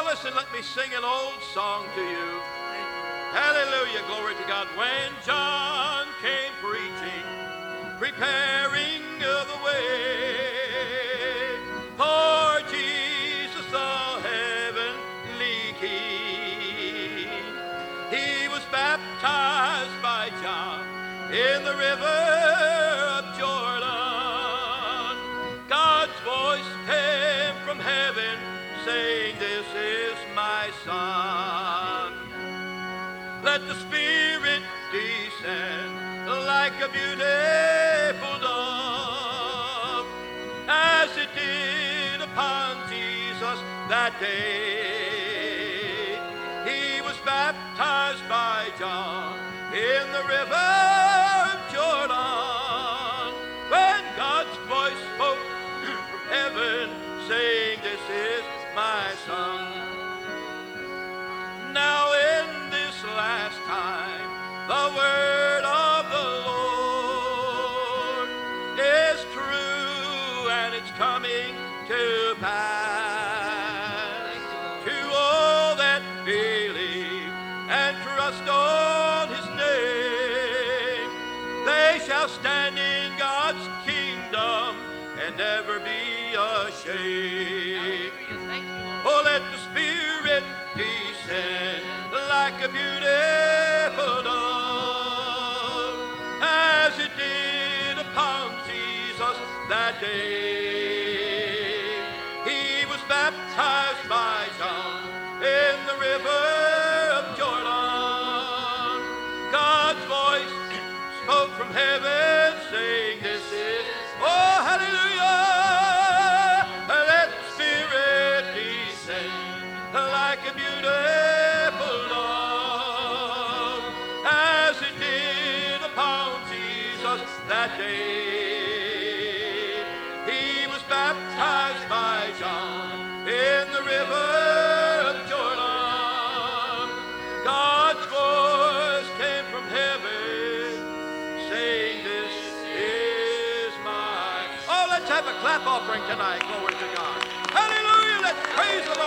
listen, let me sing an old song to you. Hallelujah, glory to God. When John came preaching, preparing the way for Jesus, the heavenly King, he was baptized by John in the river of Jordan. God's voice came from heaven saying, "This is my Son." Let the Spirit descend like a beautiful dove, as it did upon Jesus that day. He was baptized by John in the river of Jordan, when God's voice spoke from heaven, saying, "This is my Son." Now in this last time, the word of the Lord is true, and it's coming to pass. To all that believe and trust on his name, they shall stand in God's kingdom and never be ashamed. Oh, let the Spirit descend like a beautiful dove, as it did upon Jesus that day. He was baptized by John in the river of Jordan. God's voice spoke from heaven, saying, "This is," oh, hallelujah, let the Spirit descend like a beautiful dove, as it did upon Jesus that day. He was baptized by John in the river of Jordan. God's voice came from heaven, saying, "This is my..." Oh, let's have a clap offering tonight. Glory to God. Hallelujah. Let's praise the Lord.